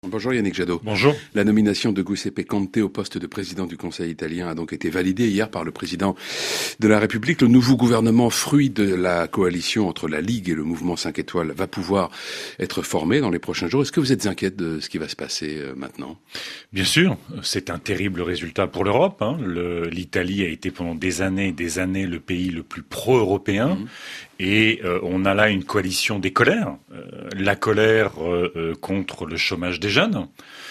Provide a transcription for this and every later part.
Bonjour Yannick Jadot. Bonjour. La nomination de Giuseppe Conte au poste de président du Conseil italien a donc été validée hier par le président de la République. Le nouveau gouvernement, fruit de la coalition entre la Ligue et le mouvement 5 étoiles, va pouvoir être formé dans les prochains jours. Est-ce que vous êtes inquiète de ce qui va se passer maintenant ? Bien sûr, c'est un terrible résultat pour l'Europe. L'Italie a été pendant des années le pays le plus pro-européen. Et on a là une coalition des colères. La colère contre le chômage des jeunes.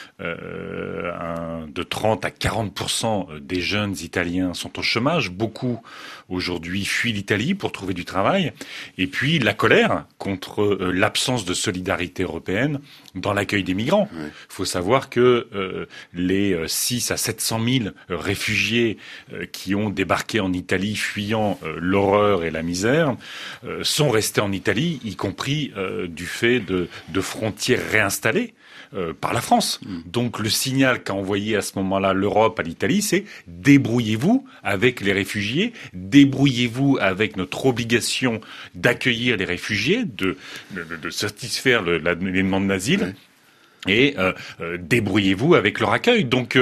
De 30 à 40% des jeunes Italiens sont au chômage. Beaucoup, aujourd'hui, fuient l'Italie pour trouver du travail. Et puis, la colère contre l'absence de solidarité européenne dans l'accueil des migrants. Il faut savoir que les 6 à 700 000 réfugiés qui ont débarqué en Italie fuyant l'horreur et la misère sont restés en Italie, y compris du fait de frontières réinstallées par la France. Donc le signal qu'a envoyé à ce moment-là l'Europe à l'Italie, c'est débrouillez-vous avec les réfugiés, débrouillez-vous avec notre obligation d'accueillir les réfugiés, de satisfaire les demandes d'asile. Et débrouillez-vous avec leur accueil. Donc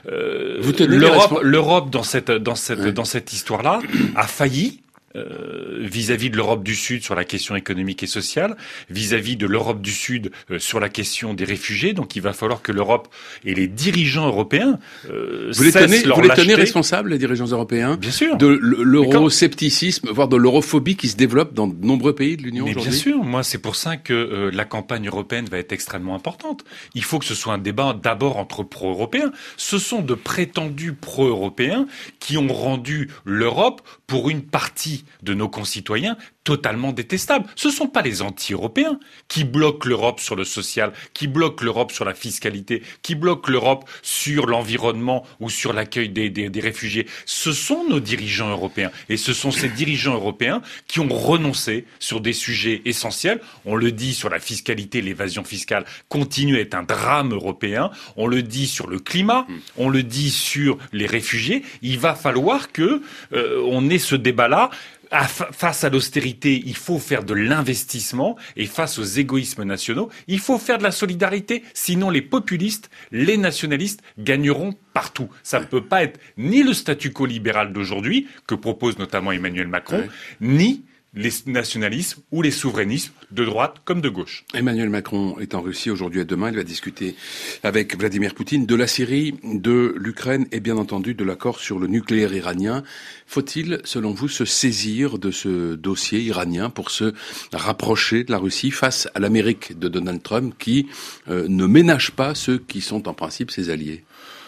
l'Europe dans cette histoire-là a failli. Vis-à-vis de l'Europe du Sud sur la question économique et sociale, vis-à-vis de l'Europe du Sud sur la question des réfugiés. Donc il va falloir que l'Europe et les dirigeants européens Vous les tenez responsables, les dirigeants européens, bien sûr, de l'euroscepticisme, voire de l'europhobie qui se développe dans de nombreux pays de l'Union aujourd'hui. Bien sûr, moi c'est pour ça que la campagne européenne va être extrêmement importante. Il faut que ce soit un débat d'abord entre pro-européens. Ce sont de prétendus pro-européens qui ont rendu l'Europe pour une partie de nos concitoyens totalement détestables. Ce ne sont pas les anti-européens qui bloquent l'Europe sur le social, qui bloquent l'Europe sur la fiscalité, qui bloquent l'Europe sur l'environnement ou sur l'accueil des réfugiés. Ce sont nos dirigeants européens. Et ce sont ces dirigeants européens qui ont renoncé sur des sujets essentiels. On le dit sur la fiscalité, l'évasion fiscale continue à être un drame européen. On le dit sur le climat, on le dit sur les réfugiés. Il va falloir que on ait ce débat-là. Face à l'austérité, il faut faire de l'investissement et face aux égoïsmes nationaux, il faut faire de la solidarité. Sinon, les populistes, les nationalistes gagneront partout. Ça ne peut pas être ni le statu quo libéral d'aujourd'hui, que propose notamment Emmanuel Macron, ni les nationalismes ou les souverainismes de droite comme de gauche. Emmanuel Macron est en Russie aujourd'hui et demain. Il va discuter avec Vladimir Poutine de la Syrie, de l'Ukraine et bien entendu de l'accord sur le nucléaire iranien. Faut-il, selon vous, se saisir de ce dossier iranien pour se rapprocher de la Russie face à l'Amérique de Donald Trump qui ne ménage pas ceux qui sont en principe ses alliés ?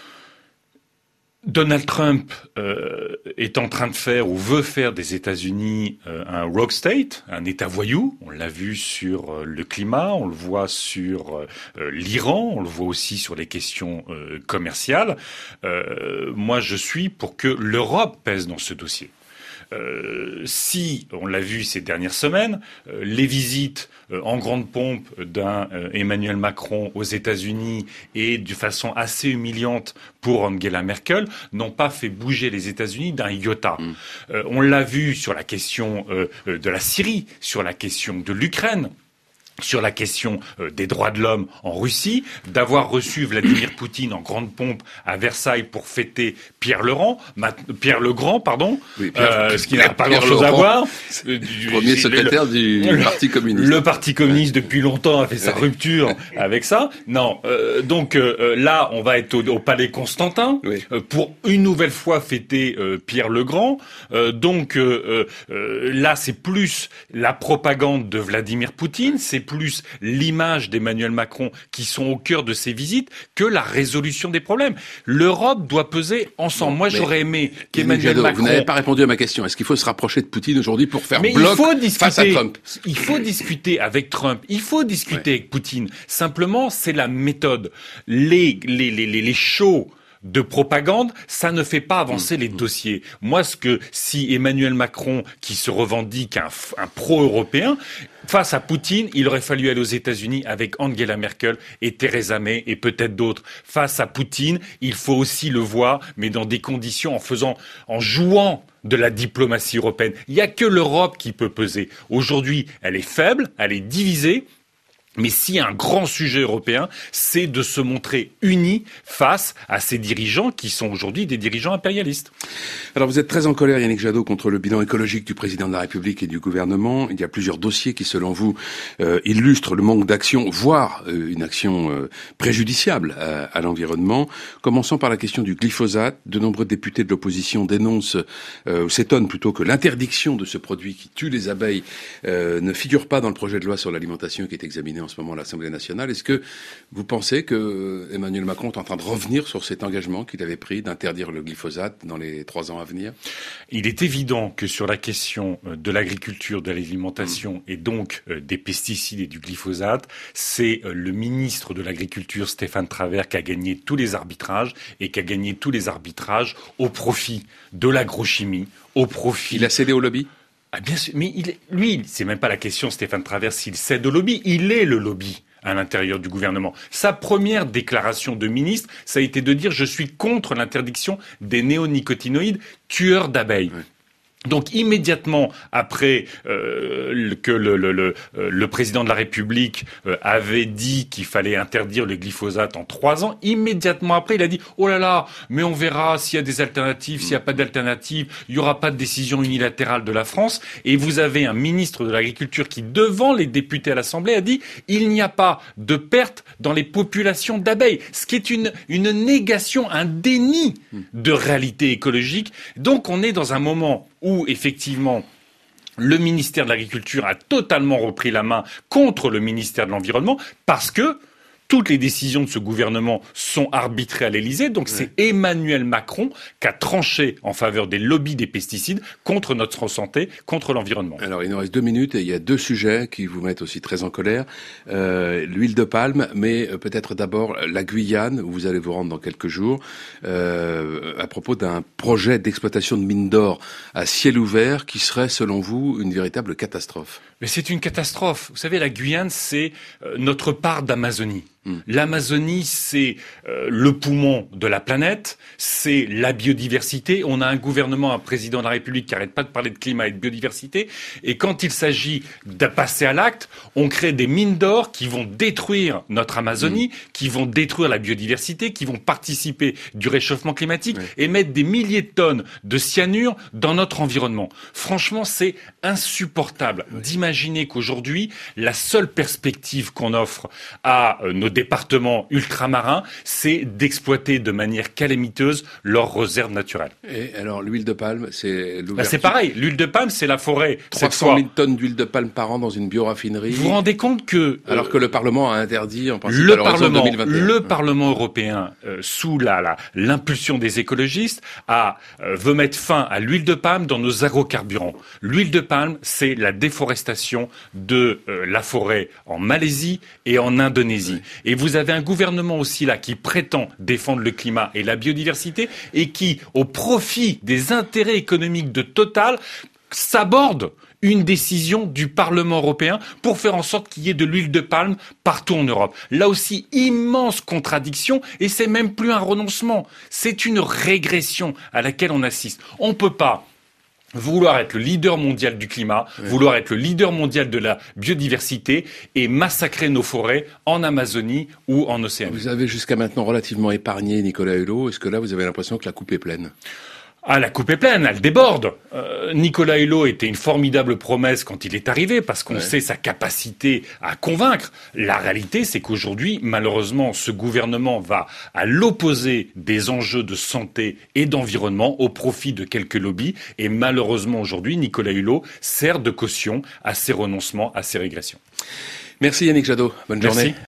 Donald Trump est en train de faire ou veut faire des États-Unis un rogue state, un État voyou. On l'a vu sur le climat, on le voit sur l'Iran, on le voit aussi sur les questions commerciales. Moi, je suis pour que l'Europe pèse dans ce dossier. Si, on l'a vu ces dernières semaines, les visites en grande pompe d'un Emmanuel Macron aux États-Unis et de façon assez humiliante pour Angela Merkel n'ont pas fait bouger les États-Unis d'un iota. On l'a vu sur la question de la Syrie, sur la question de l'Ukraine, sur la question des droits de l'homme en Russie, d'avoir reçu Vladimir Poutine en grande pompe à Versailles pour fêter Pierre le Grand, oui, ce qui n'a pas grand-chose à voir. Premier secrétaire du Parti communiste. Le Parti communiste depuis longtemps a fait sa rupture avec ça. Non, donc là, on va être au Palais Constantin pour une nouvelle fois fêter Pierre le Grand. Donc là, c'est plus la propagande de Vladimir Poutine, c'est plus l'image d'Emmanuel Macron qui sont au cœur de ces visites que la résolution des problèmes. L'Europe doit peser ensemble. Moi, j'aurais aimé qu'Emmanuel Macron... Vous n'avez pas répondu à ma question. Est-ce qu'il faut se rapprocher de Poutine aujourd'hui pour faire bloc face à Trump ? Il faut discuter avec Trump. Il faut discuter avec Poutine. Simplement, c'est la méthode. Les shows de propagande, ça ne fait pas avancer les dossiers. Moi, si Emmanuel Macron, qui se revendique un pro-européen, face à Poutine, il aurait fallu aller aux États-Unis avec Angela Merkel et Theresa May et peut-être d'autres. Face à Poutine, il faut aussi le voir, mais dans des conditions en jouant de la diplomatie européenne. Il n'y a que l'Europe qui peut peser. Aujourd'hui, elle est faible, elle est divisée. Mais si un grand sujet européen, c'est de se montrer unis face à ces dirigeants qui sont aujourd'hui des dirigeants impérialistes. Alors vous êtes très en colère, Yannick Jadot, contre le bilan écologique du président de la République et du gouvernement. Il y a plusieurs dossiers qui, selon vous, illustrent le manque d'action, voire une action préjudiciable à l'environnement. Commençons par la question du glyphosate. De nombreux députés de l'opposition dénoncent, ou s'étonnent plutôt, que l'interdiction de ce produit qui tue les abeilles ne figure pas dans le projet de loi sur l'alimentation qui est examiné en ce moment à l'Assemblée nationale. Est-ce que vous pensez que Emmanuel Macron est en train de revenir sur cet engagement qu'il avait pris d'interdire le glyphosate dans les 3 ans à venir? Il est évident que sur la question de l'agriculture, de l'alimentation et donc des pesticides et du glyphosate, c'est le ministre de l'Agriculture, Stéphane Travert, qui a gagné tous les arbitrages et qui a gagné tous les arbitrages au profit de l'agrochimie, au profit... Il a cédé au lobby? Ah bien sûr, mais lui, c'est même pas la question, Stéphane Travers, s'il cède au lobby, il est le lobby à l'intérieur du gouvernement. Sa première déclaration de ministre, ça a été de dire « je suis contre l'interdiction des néonicotinoïdes tueurs d'abeilles ». Ouais. Donc immédiatement après que le président de la République avait dit qu'il fallait interdire le glyphosate en 3 ans, immédiatement après il a dit « oh là là, mais on verra s'il y a des alternatives, s'il n'y a pas d'alternatives, il n'y aura pas de décision unilatérale de la France ». Et vous avez un ministre de l'Agriculture qui, devant les députés à l'Assemblée, a dit « il n'y a pas de perte dans les populations d'abeilles », ce qui est une négation, un déni de réalité écologique. Donc on est dans un moment où, effectivement, le ministère de l'Agriculture a totalement repris la main contre le ministère de l'Environnement parce que toutes les décisions de ce gouvernement sont arbitrées à l'Élysée. Donc c'est Emmanuel Macron qui a tranché en faveur des lobbies des pesticides contre notre santé, contre l'environnement. Alors il nous reste 2 minutes et il y a 2 sujets qui vous mettent aussi très en colère. L'huile de palme, mais peut-être d'abord la Guyane, où vous allez vous rendre dans quelques jours, à propos d'un projet d'exploitation de mines d'or à ciel ouvert qui serait, selon vous, une véritable catastrophe. Mais c'est une catastrophe. Vous savez, la Guyane, c'est notre part d'Amazonie. L'Amazonie, c'est le poumon de la planète, c'est la biodiversité. On a un gouvernement, un président de la République qui n'arrête pas de parler de climat et de biodiversité. Et quand il s'agit de passer à l'acte, on crée des mines d'or qui vont détruire notre Amazonie, qui vont détruire la biodiversité, qui vont participer du réchauffement climatique et mettre des milliers de tonnes de cyanure dans notre environnement. Franchement, c'est insupportable d'imaginer qu'aujourd'hui, la seule perspective qu'on offre à nos départements ultramarins, c'est d'exploiter de manière calamiteuse leurs réserves naturelles. Et alors, l'huile de palme, c'est l'ouverture... c'est pareil, l'huile de palme, c'est la forêt. 300 000 tonnes d'huile de palme par an dans une bioraffinerie. Vous vous rendez compte que... alors que le Parlement a interdit, en principe, à l'horizon 2021. Le Parlement européen, sous l'impulsion des écologistes, veut mettre fin à l'huile de palme dans nos agrocarburants. L'huile de palme, c'est la déforestation de la forêt en Malaisie et en Indonésie. Et vous avez un gouvernement aussi là qui prétend défendre le climat et la biodiversité et qui, au profit des intérêts économiques de Total, s'aborde une décision du Parlement européen pour faire en sorte qu'il y ait de l'huile de palme partout en Europe. Là aussi, immense contradiction, et c'est même plus un renoncement. C'est une régression à laquelle on assiste. On ne peut pas vouloir être le leader mondial du climat, vouloir être le leader mondial de la biodiversité et massacrer nos forêts en Amazonie ou en Océanie. Vous avez jusqu'à maintenant relativement épargné Nicolas Hulot. Est-ce que là, vous avez l'impression que la coupe est pleine ? Ah, la coupe est pleine, elle déborde. Nicolas Hulot était une formidable promesse quand il est arrivé, parce qu'on sait sa capacité à convaincre. La réalité, c'est qu'aujourd'hui, malheureusement, ce gouvernement va à l'opposé des enjeux de santé et d'environnement au profit de quelques lobbies. Et malheureusement, aujourd'hui, Nicolas Hulot sert de caution à ces renoncements, à ces régressions. Merci Yannick Jadot. Bonne journée.